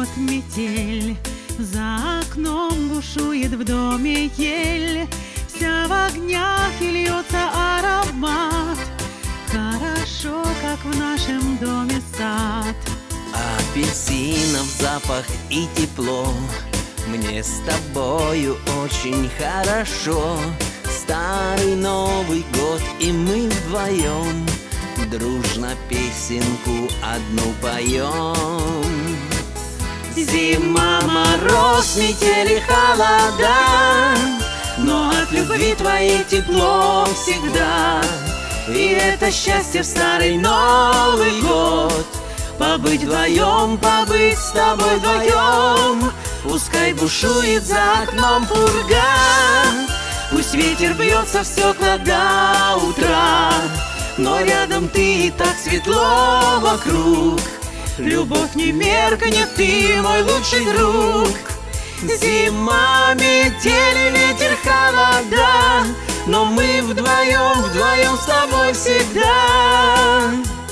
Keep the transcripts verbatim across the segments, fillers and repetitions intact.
год метель, за окном бушует в доме ель, вся в огнях и льется аромат. Хорошо, как в нашем доме сад. Апельсинов запах и тепло, мне с тобою очень хорошо. Старый Новый год, и мы вдвоем дружно песенку одну поем. Зима, мороз, метели, холода, но от любви твоей тепло всегда. И это счастье в старый Новый год, побыть вдвоем, побыть с тобой вдвоем. Пускай бушует за окном пурга, пусть ветер бьется в стекла до утра, но рядом ты, и так светло вокруг. Любовь не меркнет, ты мой лучший друг. Зима, метель, ветер, холода, но мы вдвоем, вдвоем с тобой всегда.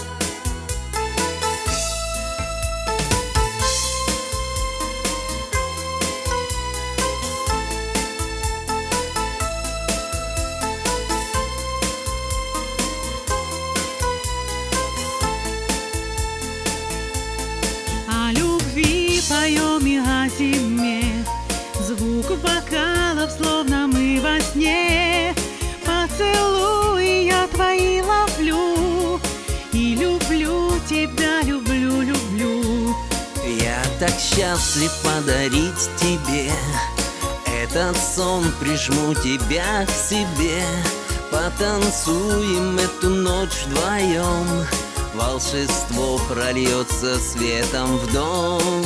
Поем и о зиме, звук бокалов, словно мы во сне. Поцелуй я твои ловлю, и люблю тебя, люблю, люблю. Я так счастлив подарить тебе этот сон, прижму тебя к себе. Потанцуем эту ночь вдвоем, волшебство прольется светом в дом.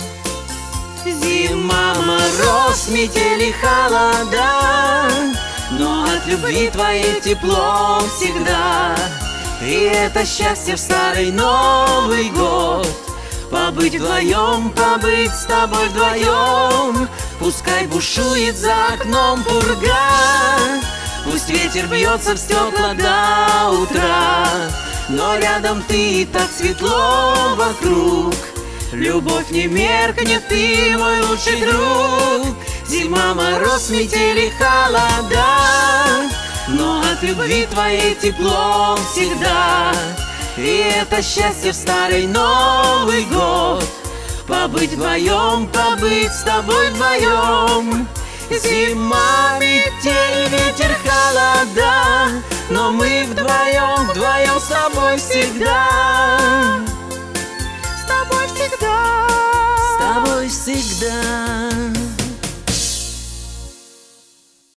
Зима, мороз, метели, холода, но от любви твоей тепло всегда. И это счастье в старый Новый год, побыть вдвоем, побыть с тобой вдвоем. Пускай бушует за окном пурга, пусть ветер бьется в стекла до утра, но рядом ты, и так светло вокруг. Любовь не меркнет, ты мой лучший друг. Зима, мороз, метели, холода, но от любви твоей тепло всегда. И это счастье в старый Новый год, побыть вдвоем, побыть с тобой вдвоем. Зима, метель, ветер, холода, но мы вдвоем, вдвоем с тобой всегда. С тобой всегда. С тобой всегда.